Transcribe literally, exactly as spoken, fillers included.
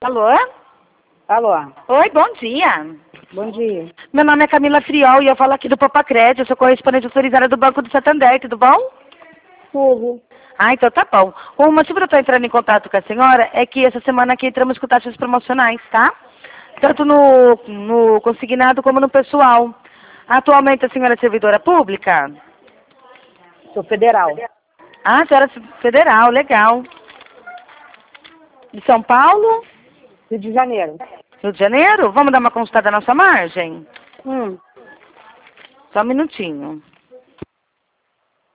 Alô? Alô, Oi, bom dia. bom dia. Meu nome é Camila Friol e eu falo aqui do Popacred. Eu sou correspondente autorizada do Banco do Santander, tudo bom? Tudo. Ah, então tá bom. O motivo de eu estar entrando em contato com a senhora é que essa semana aqui entramos com taxas promocionais, tá? Tanto no, no consignado como no pessoal. Atualmente a senhora é servidora pública? Sou federal. Ah, a senhora é federal, legal. De São Paulo? Rio de Janeiro. Rio de Janeiro? Vamos dar uma consultada na nossa margem? Hum. Só um minutinho.